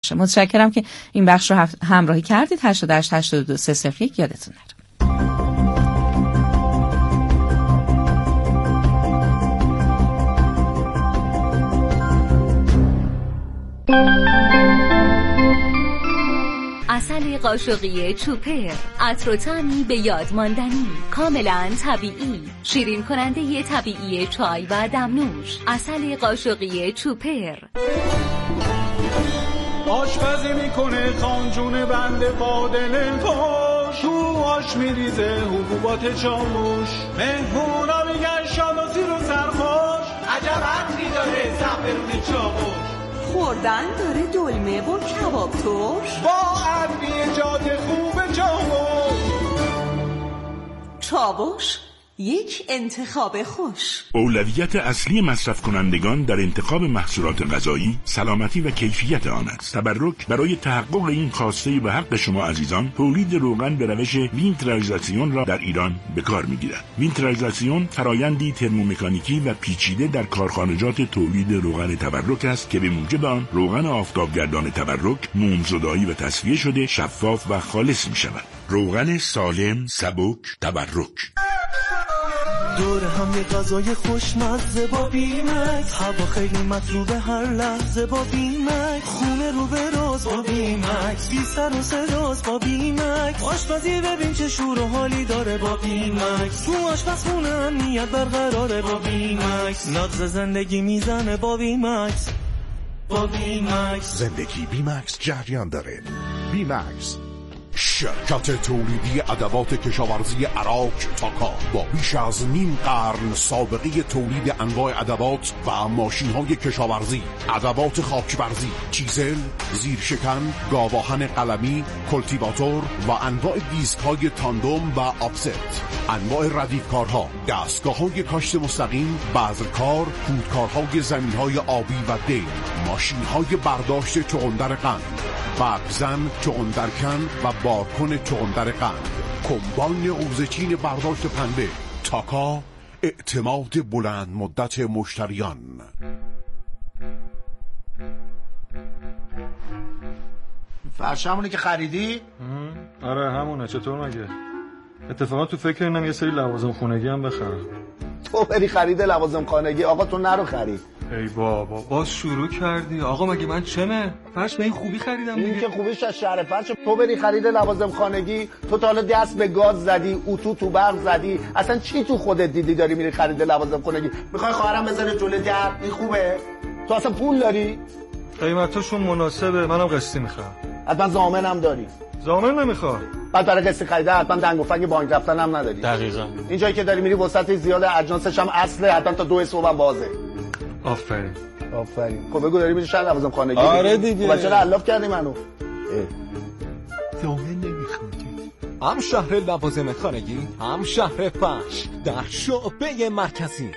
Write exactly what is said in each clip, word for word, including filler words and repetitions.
باشه. متشکرم که این بخش رو همراهی کردید. هشتاد و هشت هشتاد و دو سه صفر یک یادتون نره. عسل قاشقی چوپر، عطر و طعمی به یاد ماندنی، کاملا طبیعی، شیرین کننده طبیعی چای و دمنوش. عسل قاشقی چوپر. آشپزی میکنه خانجون بنده بادل خوش، تو آش میریزه حبوبات چاوش، مهمونا میگن شاد و سیر و سرخوش، عجب عطری داره زعفرون چاوش، خوردن داره دلمه و کباب ترش، با ادویجات خوب چاوش. چاوش یک انتخاب خوش. اولویت اصلی مصرف کنندگان در انتخاب محصولات غذایی سلامتی و کیفیت آن است. تبرک برای تحقق این خواسته به حق شما عزیزان، تولید روغن به روش وینترالایزاسیون را در ایران به کار می‌گیرد. وینترالایزاسیون فرایندی ترمومکانیکی و پیچیده در کارخانجات تولید روغن تبرک است که به موجب آن روغن آفتابگردان تبرک مومزدایی و تصفیه شده شفاف و خالص می‌شود. روغن سالم، سبک، تبرک. دور هم یه غذای خوشمزه با بیمکس، هوا خیلی مطلوبه هر لحظه با بیمکس، خونه رو به راز با بیمکس، بی سر و صداست با بیمکس، آشپزی ببین چه شور و حالی داره با بیمکس، تو آشپزخونه امنیت برقراره با بیمکس، نبض زندگی میزنه با بیمکس، با بیمکس. زندگی بیمکس جریان داره. بیمکس شرکت تولیدی ادوات کشاورزی عراق تاکا با بیش از نیم قرن سابقه تولید انواع ادوات و ماشین‌های کشاورزی، ادوات خاکبرزی، چیزل، زیرشکن، گاواهن قلمی، کلتیواتور و انواع دیسک‌های تاندوم و آفست، انواع ردیفکارها، دستگاه‌های کاشت مستقیم، بذرکار، کودکارهای زمین‌های آبی و دیل، ماشین‌های برداشت چغندر قند، برگزن، چغندرکن و بارکن چغندر قند، کمباین قوزچین برداشت پنبه. تاکا، اعتماد بلند مدت مشتریان. فرش همونه که خریدی؟ آره همونه. چطور مگه؟ اتفاقا تو فکر اینم یه سری لوازم خونگی هم بخرم. تو بری خرید لوازم خانگی؟ آقا تو نرو خرید. ای بابا باز شروع کردی. آقا مگه من چمه؟ فرش به این خوبی خریدم دیگه. این که خوبیش از شهر فرش. تو بری خرید لوازم خانگی، تو تا حالا دست به گاز زدی، اتو تو برق زدی، اصلا چی تو خودت دیدی داری میری خرید لوازم خانگی؟ میخوای خواهرم بذاره جلوی در؟ این خوبه؟ تو اصلا پول داری؟ قیمتاشون مناسبه، منم قسطی میخوام. حتما ضامنم داری؟ ضامن نمیخوام. بعد برای قسطی خریده حتما دنگ و فنگ بانک رفتن هم نداری. دقیقاً. این جایی که داری میری وسط زیاد اجناسش هم اصله، حتما تا دو صبح بازه. آفرین. آفرین. خب بگو داری میری شهر لوازم خانگی؟ آره دیگه. خب چرا علاف کردی منو؟ ضامن نمیخواد. هم شهر لوازم خانگی، هم شهر فرش در شعبه مرکزی.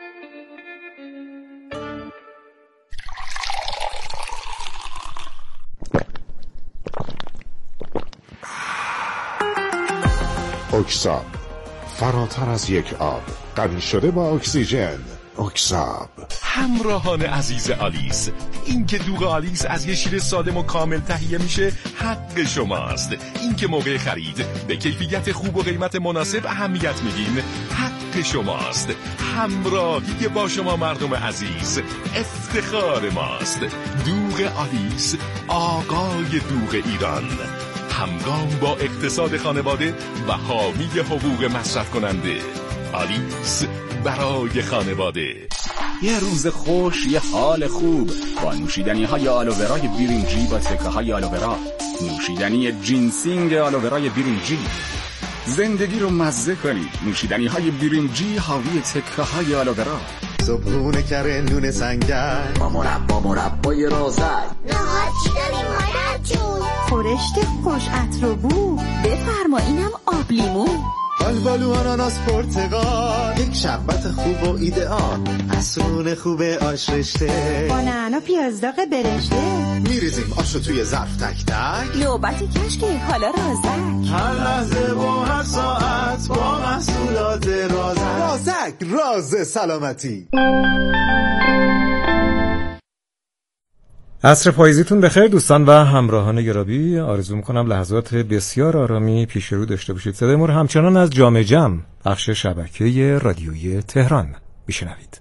اکساب، فراتر از یک آب، غنی شده با اکسیژن. اکساب. همراهان عزیز آلیس، این که دوغ آلیس از یه شیر سالم و کامل تهیه میشه حق شماست. این که موقع خرید به کیفیت خوب و قیمت مناسب اهمیت میدین حق شماست. همراهی با شما مردم عزیز افتخار ماست. دوغ آلیس، آقای دوغ ایران، همگام با اقتصاد خانواده و حامی حقوق مصرف کننده. آلیس برای خانواده. یه روز خوش، یه حال خوب با نوشیدنی های آلوورای برنجی با تکه های آلوورا، نوشیدنی جینسینگ آلوورای برنجی. زندگی رو مزه کنید. نوشیدنی های برنجی حاوی تکه های آلوورا. صبحونه کره نون سنگر با مربا مربای رازک. نهار چی داریم مادر جون؟ خورشت خوش عطر و بو. بفرما اینم آب لیمو. آلبالو آناناس پرتقال، یک شربت خوب و ایدئال، عصرون خوب آش رشته با نعنا پیاز داغ برشته. میریزیم آشو توی ظرف تک تک. نوبتی کشکی حالا رازک. هر لحظه با هر ساعت با محصولات رازک. رازک، راز سلامتی. عصر پاییزیتون بخیر دوستان و همراهان گرامی. آرزو میکنم لحظات بسیار آرامی پیش رو داشته باشید. صدای ما رو همچنان از جام جم بخش شبکه رادیویی تهران میشنوید.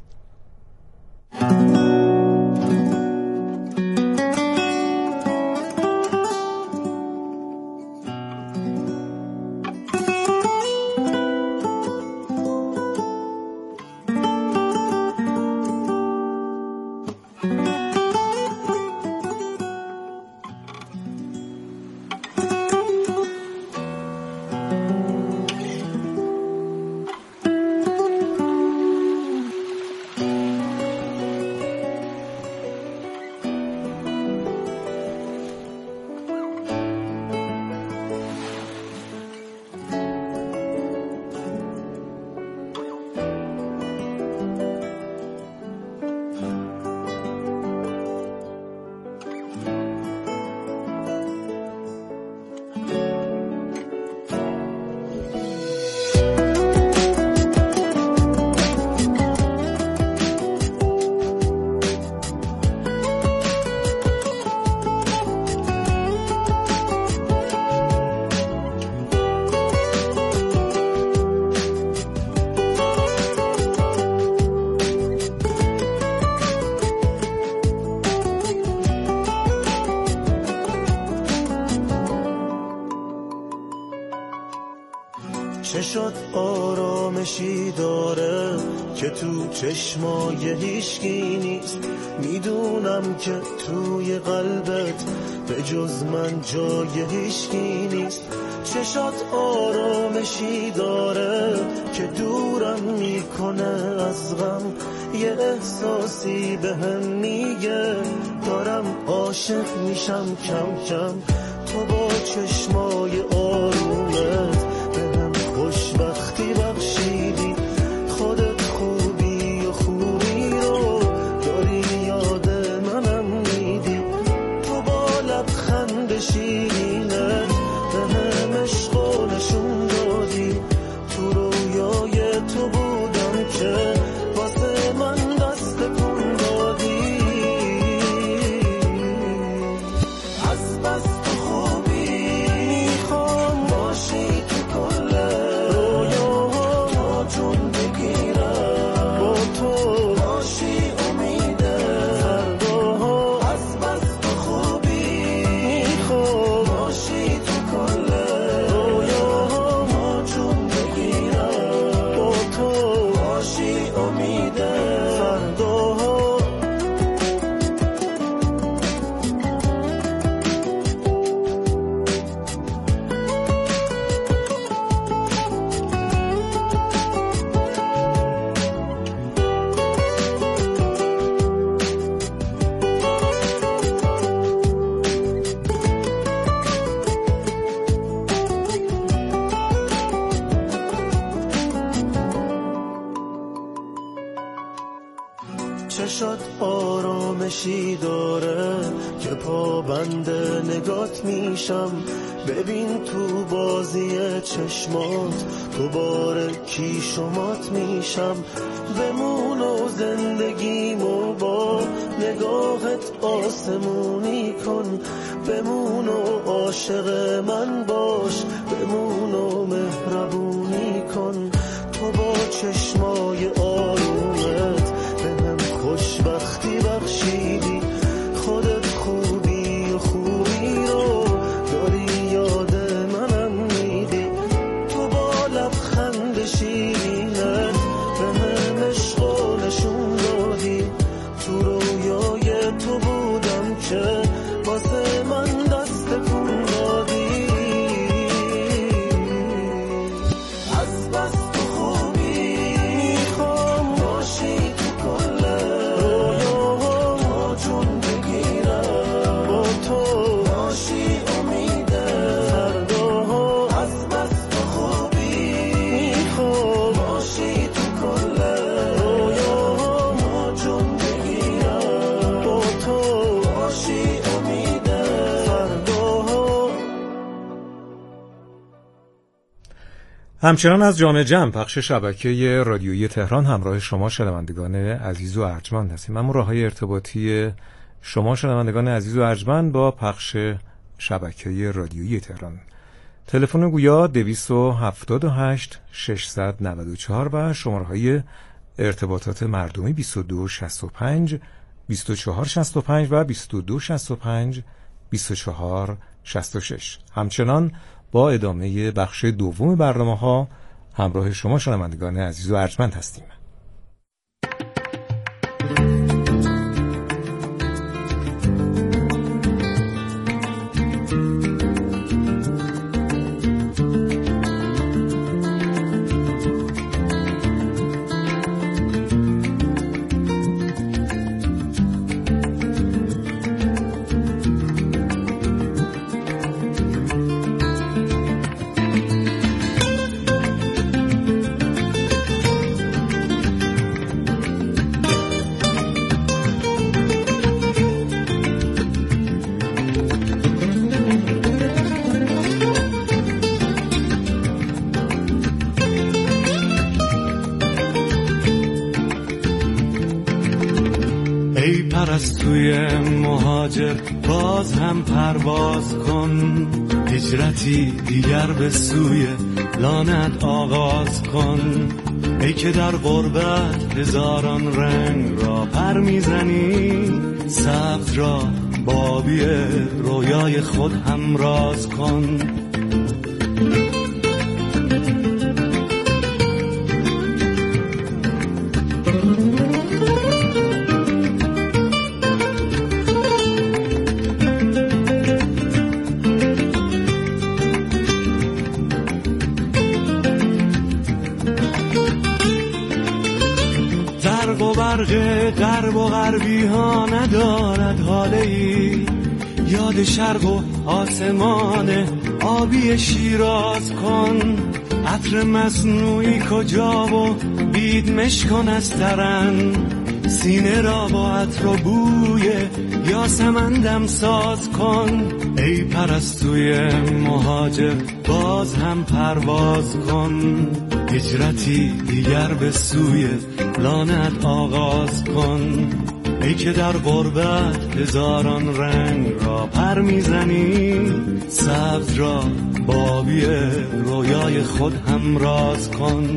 چشات آرامشی داره که تو چشمای هیچکی نیست. میدونم که توی قلبت به جز من جای هیچکی نیست. چشات آرامشی داره که دورم میکنه از غم. یه احساسی بهم میگه دارم عاشق میشم کم کم. تو با چشمای آرومت خوشبختی بخشیدی. خودت خوبی و خوبی رو داری یاد منم میدی. تو با لبخند شیرینت به هم عشق و نشون دادی. تو رویای تو بودم که واسه من دست کن دادی. از بس تو خوبی میخوام باشی تو کل چشات آرامشی داره که پابند نگات میشم. ببین تو بازی چشمات دوباره کی شمات میشم. بمون و زندگیمو با نگاهت آسمونی کن. بمون و عاشق من باش. بمون و مهربونی کن. تو با چشمای آرومت خوشبختی بخشیدی. خودت خوبی و خوبی رو داری یاد منم میدی. تو با لبخند شیرینت به من عشق و نشون دادی. تو رویای تو بودم که واسه من دست کن دادی. از بس تو خوبی میخوام باشی تو کل همچنان از جام جم بخش شبکه رادیویی تهران همراه شما شنوندگان عزیز و ارجمند هستیم. اما راه‌های ارتباطی شما شنوندگان عزیز و ارجمند با پخش شبکه رادیویی تهران. تلفن گویا دویست و هفتاد و هشت ششصد و نود و چهار و شماره‌های ارتباطات مردمی بیست و دو شصت و پنج بیست و چهار شصت و پنج و بیست و دو شصت و پنج بیست و چهار شصت و شش. همچنان با ادامه بخش دوم برنامه‌ها همراه شما شنوندگان عزیز و ارجمند هستیم. پرستوی مهاجر باز هم پرواز کن، هجرتی دیگر به سوی لانت آغاز کن. ای که در غربت هزاران رنگ را پر میزنی، سبز را بابی رویای خود هم راز کن. غرب و غربی ها ندارد حاله ای، یاد شرق و آسمان آبی شیراز کن. عطر مصنوعی کجا و بیدمش کن از ترن، سینه را با عطر و بوی یاسمندم ساز کن. ای پرستوی مهاجر باز هم پرواز کن، هجرتی دیگر به سوی لانت آغاز کن. ای که در غربت هزاران رنگ را پر میزنی، سبز را بابی رویای خود هم راز کن.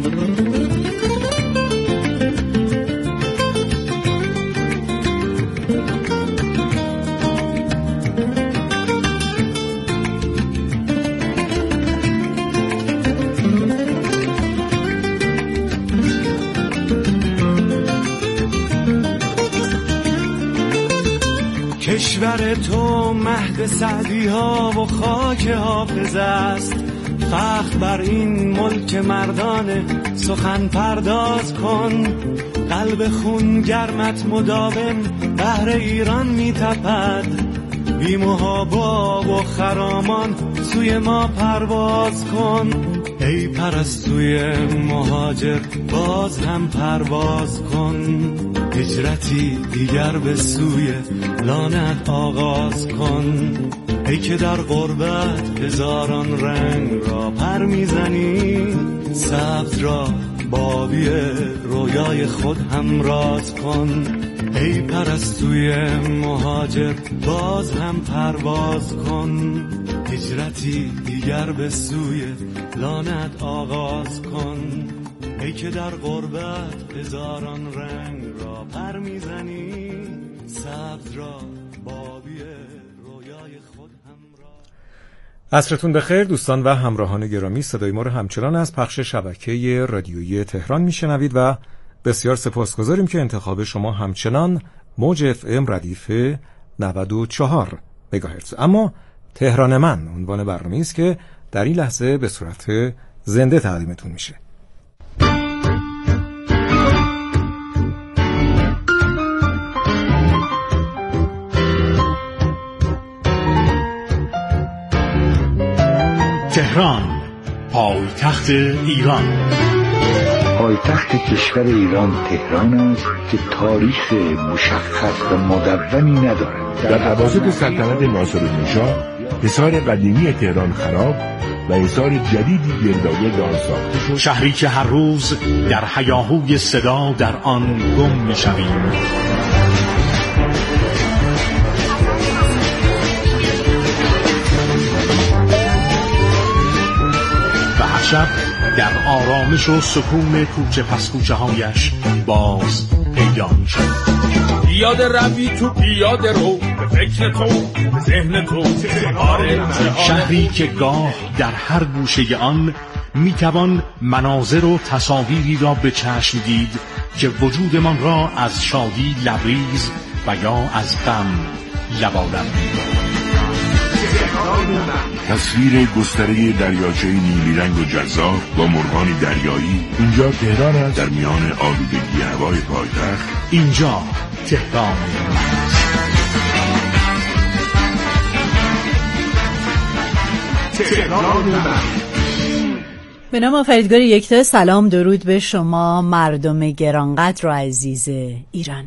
کشور تو مهد سعدی ها و خاک حافظ است، فخر بر این ملک مردانه سخن پرداز کن. قلب خون گرمت مداوم بهر ایران می تپد، بی محابا و خرامان سوی ما پرواز کن. ای پرستوی مهاجر باز هم پرواز کن، هجرتی دیگر به سوی لانت آغاز کن. ای که در غربت هزاران رنگ را پر میزنی، سبز را بابی رویای خود هم راز کن. ای پرستوی مهاجر باز هم پرواز کن، هجرتی دیگر به سوی لانت آغاز کن. ای که در غربت هزاران رنگ را پر میزنی، سبز را بابی رویای خود هم را. عصرتون بخیر دوستان و همراهان گرامی، صدای ما رو همچنان از پخش شبکه رادیویی تهران میشنوید و بسیار سپاسگزاریم که انتخاب شما همچنان موج اف ام ردیف نود و چهار مگاهرتز. اما تهران من عنوان برنامه‌ای است که در این لحظه به صورت زنده تقدیمتون میشه. تهران، پایتخت ایران. پایتخت کشور ایران تهران است که تاریخ مشخص و مدونی ندارد. در اواسط سلطنت ناصرالدین‌شاه حصار قدیمی تهران خراب و حصار جدیدی گردآگرد آن ساخته شد. شهری که هر روز در هیاهوی صدا در آن گم می‌شویم. شب در آرامش و سکون کوچه پس کوچه هایش باز پیدا می شود. پیاده روی تو پیاده رو، به فکر تو به ذهن تو شهری که گاه در هر گوشه آن می توان مناظر و تصاویری را به چشم دید که وجودمان را از شادی لبریز و یا از غم لبالب می تصویر گستره دریاچه نیلی رنگ و جذاب با مرغان دریایی. اینجا تهران است، در میان آلودگی هوای پایتخت. اینجا تهران. تهران. به نام آفریدگار یکتا، سلام درود به شما مردم گرانقدر و عزیز ایران.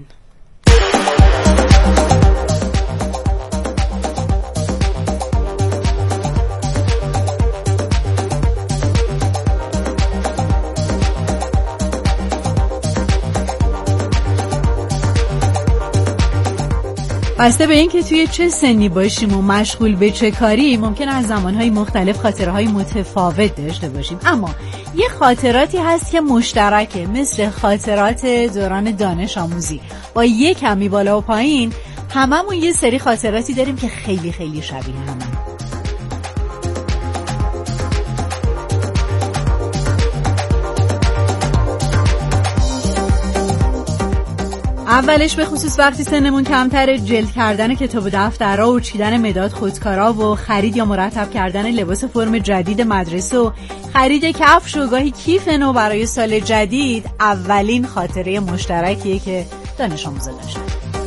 بسته به این که توی چه سنی باشیم و مشغول به چه کاری، ممکن از زمانهای مختلف خاطرهای متفاوت داشته باشیم، اما یه خاطراتی هست که مشترکه، مثل خاطرات دوران دانش آموزی. با یه کمی بالا و پایین هممون یه سری خاطراتی داریم که خیلی خیلی شبیه همه. اولش به خصوص وقتی سنمون کمتره، جلد کردن کتاب و دفترها و چیدن مداد خودکارا و خرید یا مرتب کردن لباس فرم جدید مدرسه و خرید کفش و گاهی کیف نو برای سال جدید اولین خاطره مشترکیه که دانش آموزا داشتن.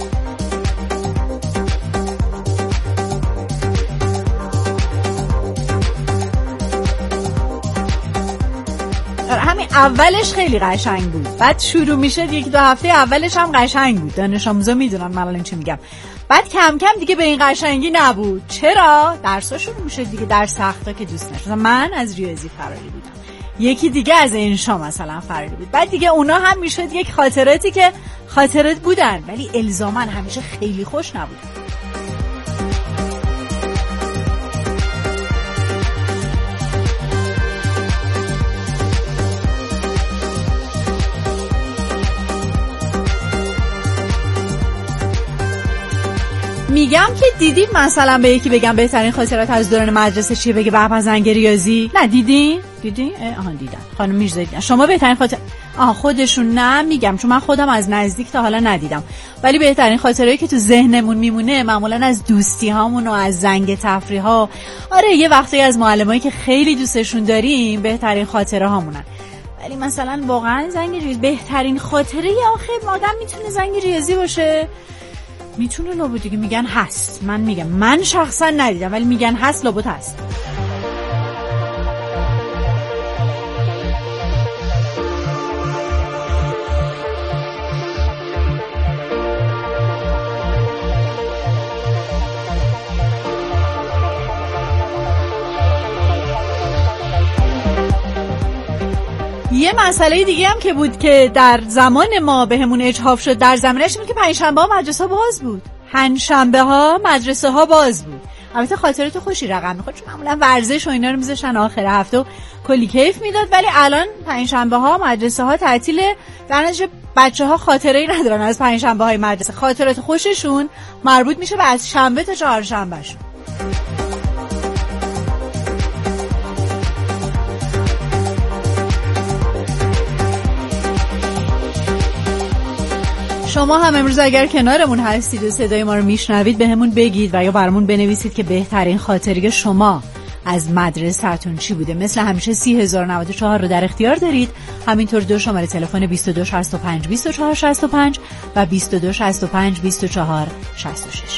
همین اولش خیلی قشنگ بود، بعد شروع میشه یک دو هفته اولش هم قشنگ بود، دانش آموزا میدونن من الان چی میگم. بعد کم کم دیگه به این قشنگی نبود. چرا؟ درسا شروع میشه دیگه، درس سختا که دوست داشتم. من از ریاضی فراری بودم، یکی دیگه از انشا مثلا فراری بود. بعد دیگه اونا هم میشد یک خاطراتی که خاطرات بودن ولی الزاما همیشه خیلی خوش نبودن. میگم که دیدید مثلا به یکی بگم بهترین خاطرات از دوران مدرسه چیه، بگه بابا زنگ ریاضی. نه دیدین؟ دیدین؟ آها دیدن. خانم میرزایی دیدن. شما بهترین خاطر آها خودشون نه میگم، چون من خودم از نزدیک تا حالا ندیدم، ولی بهترین خاطرهایی که تو ذهنمون میمونه معمولا از دوستی هامون و از زنگ تفریح ها. آره یه وقتی از معلمایی که خیلی دوستشون داریم بهترین خاطره هامونن. ولی مثلا واقعا زنگ ریاضی بهترین خاطره آخه آدم میتونه زنگ ریاضی باشه؟ میتونه لابد دیگه، میگن هست. من میگم من شخصا ندیدم ولی میگن هست، لابد هست. یه مسئله دیگه هم که بود که در زمان ما بهمون اجحاف شد در زمینش این که پنجشنبه ها مدرسه ها باز بود، پنجشنبه ها مدرسه ها باز بود. البته خاطرات خوشی رقم میخورد چون معمولا ورزش و اینا رو میذاشتن آخر هفته و کلی کیف میداد، ولی الان پنجشنبه ها مدرسه ها تعطیله. در نتیجه بچه ها خاطره‌ای ندارن از پنجشنبه های مدرسه، خاطرات خوششون مربوط میشه به از شنبه تا چهارشنبه شون. شما هم امروز اگر کنارمون هستید و صدای ما رو میشنوید به همون بگید و یا برامون بنویسید که بهترین خاطره شما از مدرسه‌تون چی بوده. مثل همیشه سی هزار و نود و چهار رو در اختیار دارید، همینطور دو شماره تلفن بیست و دو شصت و پنج بیست و چهار شصت و پنج و بیست و دو شصت و پنج بیست و چهار شصت و شش.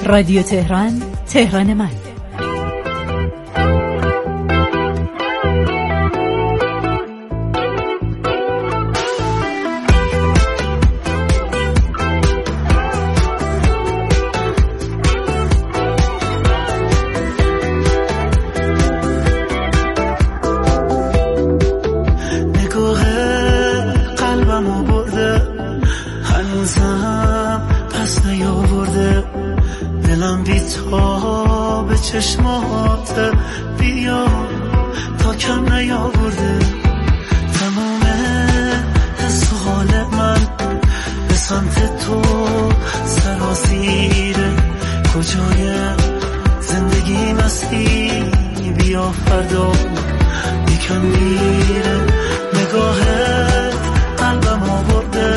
رادیو تهران، تهران من. چشمات بیا تا کم نیاورده تمام حس و حال من به سمت تو سرازیره کجای زندگی مستی بیا فردا یکم میره نگاهت قلبم آورده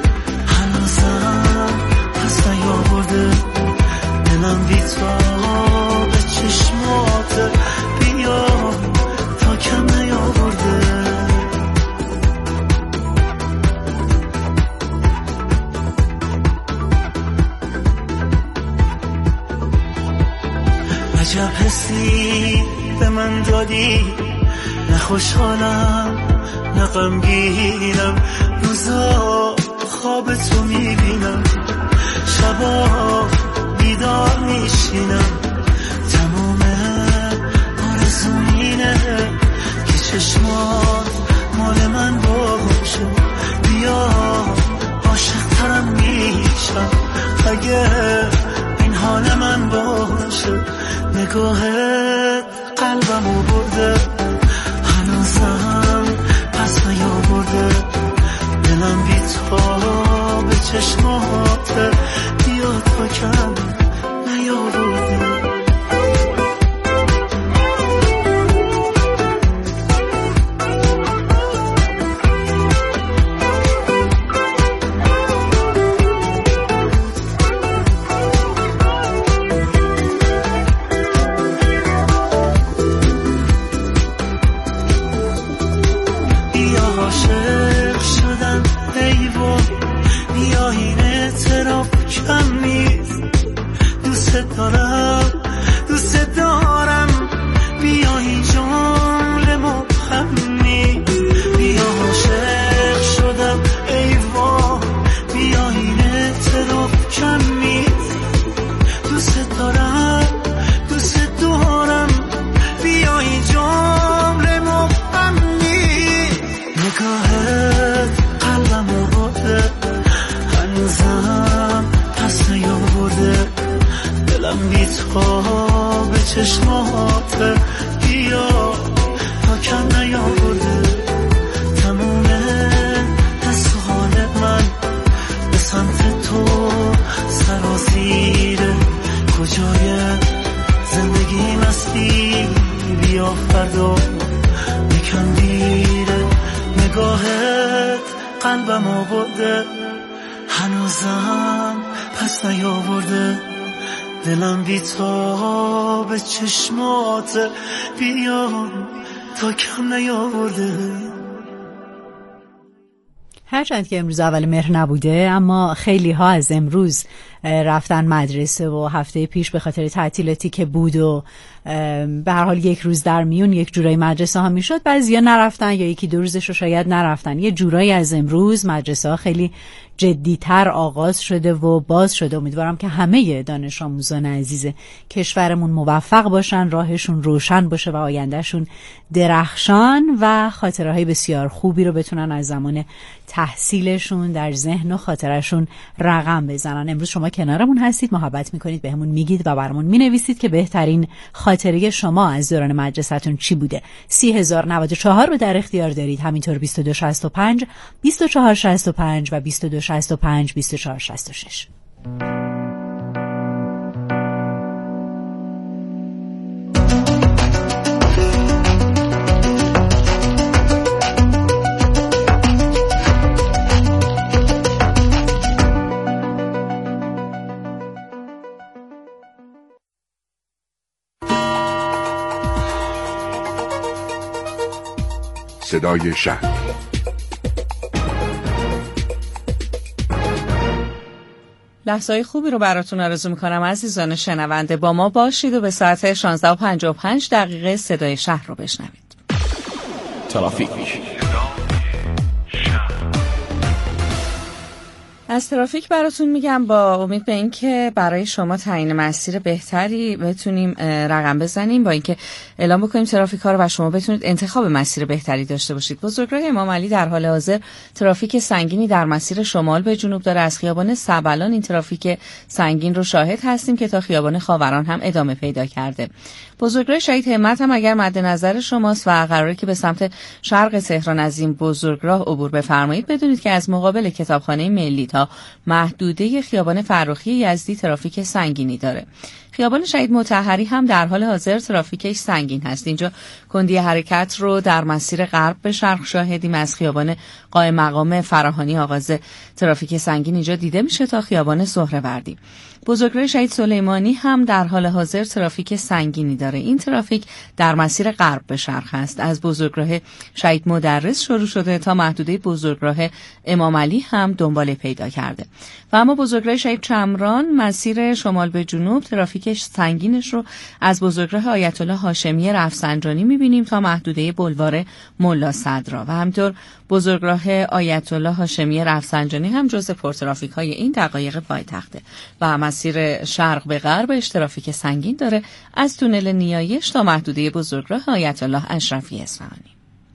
هنوزم پس نیاورده دلم بی تو چشمات بیا تا کم نیاورده عجب حسی به من دادی نه خوشحالم نه غمگینم روزا خواب تو میبینم شبا بیدار میشینم تمام آرزوم اینه که چشمات مال من باشه بیا عاشق ترم میشم اگه این حال من باشه نگاهت قلبمو برده هنوزم پس نیاورده دلم بی تو به چشمات بیا تا کم نیاورده دلم بی تو به چشمات بیا تا کم نیاورده. هرچند که امروز اول مهر نبوده اما خیلی ها از امروز رفتن مدرسه و هفته پیش به خاطر تعطیلاتی که بود و به هر حال یک روز در میون یک جورایی مدرسه ها میشد بعضیا نرفتن یا یکی دو روزش رو شاید نرفتن. یه جورایی از امروز مدرسه ها خیلی جدیتر آغاز شده و باز شده. امیدوارم که همه دانش آموزان عزیز کشورمون موفق باشن، راهشون روشن باشه و آیندهشون درخشان و خاطره های بسیار خوبی رو بتونن از زمان تحصیلشون در ذهن و خاطرشون رقم بزنن. امروز شما کنارمون هستید، محبت میکنید، بهمون میگید و برامون مینویسید که بهترین خاطره شما از دوران مدرسه‌تون چی بوده. سی هزار و نود و چهار رو در اختیار دارید، همینطور بیست و دو شصت و پنج بیست و چهار شصت و پنج و بیست و دو شصت و پنج بیست و چهار شصت و شش. صدای شهر. لحظه‌های خوبی رو براتون آرزو می‌کنم عزیزان شنونده. با ما باشید و به ساعت شانزده و پنجاه و پنج دقیقه صدای شهر رو بشنوید. ترافیک. از ترافیک براتون میگم با امید به اینکه برای شما تعیین مسیر بهتری بتونیم رقم بزنیم، با اینکه اعلام بکنیم ترافیک ها رو و شما بتونید انتخاب مسیر بهتری داشته باشید. بزرگراه امام علی در حال حاضر ترافیک سنگینی در مسیر شمال به جنوب داره. از خیابان سبلان این ترافیک سنگین رو شاهد هستیم که تا خیابان خاوران هم ادامه پیدا کرده. بزرگراه شهید همت هم اگر مد نظر شماست و قراره که به سمت شرق تهران از این بزرگراه عبور بفرمایید، بدونید که از مقابل کتابخانه ملی تا محدوده خیابان فرخی یزدی ترافیک سنگینی داره. خیابان شهید مطهری هم در حال حاضر ترافیکش سنگین هست. اینجا کندی حرکت رو در مسیر غرب به شرق شاهدیم. از خیابان قائم مقام فراهانی آغاز ترافیک سنگین اینجا دیده میشه تا خیابان سهروردی. بزرگراه شهید سلیمانی هم در حال حاضر ترافیک سنگینی داره. این ترافیک در مسیر غرب به شرق است. از بزرگراه شهید مدرس شروع شده تا محدوده بزرگراه امام علی هم دنباله پیدا کرده. و اما بزرگراه شهید چمران مسیر شمال به جنوب ترافیکش سنگینش رو از بزرگراه آیت الله هاشمی رفسنجانی می‌بینیم تا محدوده بلوار ملا صدرا و همینطور بزرگراه آیت الله هاشمی رفسنجانی هم جزء پرترافیک‌های این دقایق پایتخته و مسیر شرق به غربش ترافیک سنگین داره از تونل نیایش تا محدوده بزرگراه آیت الله اشرفی اصفهانی.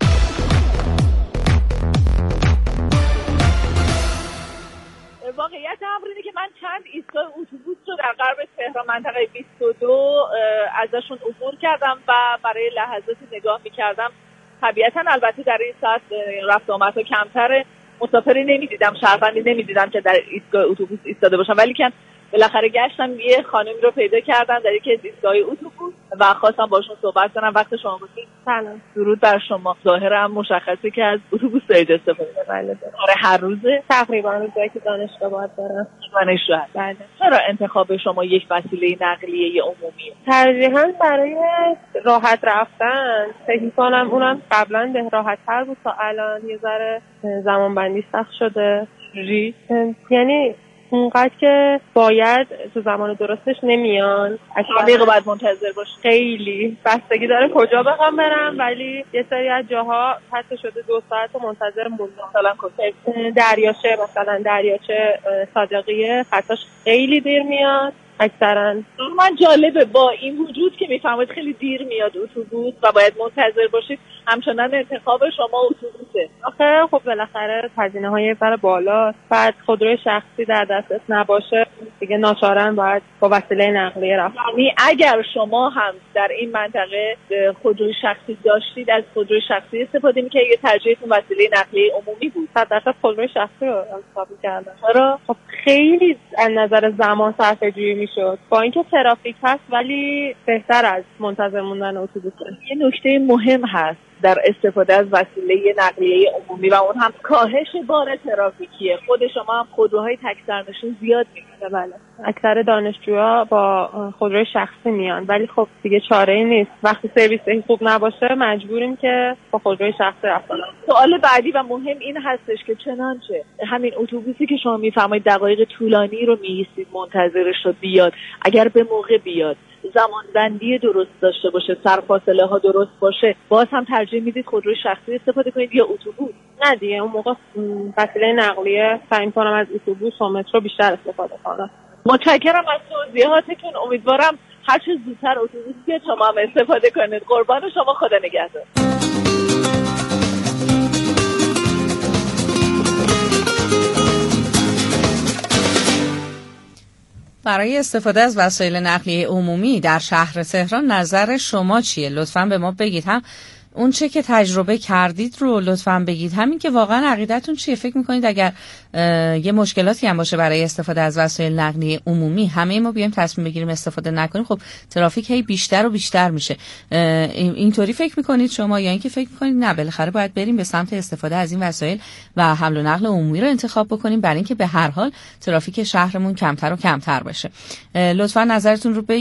واقعیت امر اینه که من چند ایستگاه اتوبوس رو در غرب تهران منطقه بیست و دو ازشون عبور کردم و برای لحظاتی نگاه می‌کردم. طبیعتاً البته در این ساعت رفت آمدها کمتره، مسافری نمی‌دیدم، شهروندی نمی‌دیدم که در ایستگاه اتوبوس ایستاده باشم، ولی که بالاخره گشتم یه خانمی رو پیدا کردم در یکی از ایستگاه اتوبوس و خواستم باشون صحبت کنم. وقت شما بخیر. سلام. درود بر شما. ظاهرا مشخصه که از اتوبوس دارید استفاده می‌کنید. آره هر روزه تقریبا روزایی که دانشگاه باید برم. دانشجو هست. بله. چرا انتخاب شما یک وسیله نقلیه عمومی؟ ترجیحاً برای راحت رفتن. فکر می‌کنم اونم قبلا به راحت‌تر بود تا الان یه ذره زمانبندی سخت شده. ری یعنی اونقدر که باید تو زمان درستش نمیان. دقیقه بعد منتظر باش. خیلی بستگی داره کجا بخوام برم، ولی یه سری از جاها حتی شده دو ساعت منتظر موندم. مثلا کجا؟ دریاچه، مثلا دریاچه صادقیه خطاش خیلی دیر میاد. اکثرا من جالبه با این وجود که میفهمید خیلی دیر میاد اتوبوس و باید منتظر باشید، همچنان انتخاب شما اتوبوسه. آخه خب بالاخره هزینه‌های یه ذره بالا، بعد خودروی شخصی در دسترس نباشه دیگه ناچارن باید با وسیله نقلیه رفت. یعنی اگر شما هم در این منطقه خودروی شخصی داشتید از خودروی شخصی استفاده می‌کردید یا ترجیحتون وسیله نقلیه عمومی بود؟ صد درصد خودروی شخصی رو انتخاب کردم. چرا؟ خب خیلی از نظر زمان صرفه‌جویی میشد، با اینکه ترافیک هست ولی بهتر از منتظر موندن اتوبوسه. یه نکته مهم هست در استفاده از وسیله نقلیه عمومی و اون هم کاهش بار ترافیکیه. خود شما هم خودروهای تک سرنشین زیاد می‌بینید. بله. اکثر دانشجوها با خودروی شخصی میان، ولی خب دیگه چاره‌ای نیست. وقتی سرویس خوب نباشه مجبوریم که با خودروی شخصی رفت کنیم. سوال بعدی و مهم این هستش که چنانچه همین اتوبوسی که شما میفرمایید دقایق طولانی رو می‌ایستید منتظرش رو بیاد، اگر به موقع بیاد، زمانبندی درست داشته باشه، سرفاصله ها درست باشه، باز هم ترجیح میدید خودروی شخصی استفاده کنید یا اتوبوس؟ نه دیگه اون موقع وسیله نقلیه سعی می‌کنم از اتوبوس و مترو بیشتر استفاده کنم. متشکرم از توضیحاتتون. امیدوارم هر چه زودتر اتوبوس بیاد شما هم استفاده کنید. قربان شما، خدا نگهدار. برای استفاده از وسایل نقلیه عمومی در شهر تهران نظر شما چیه؟ لطفاً به ما بگید. هم اون چه که تجربه کردید رو لطفاً بگید، همین که واقعا عقیدتون چیه. فکر میکنید اگر یه مشکلاتی هم باشه برای استفاده از وسایل نقلیه عمومی همه ما بیایم تصمیم بگیریم استفاده نکنیم، خب ترافیک هی بیشتر و بیشتر میشه. اینطوری فکر میکنید شما یا اینکه فکر میکنید نه بالاخره باید بریم به سمت استفاده از این وسایل و حمل و نقل عمومی رو انتخاب بکنیم برای اینکه به هر حال ترافیک شهرمون کمتر و کمتر بشه؟ لطفاً نظرتون رو بگید.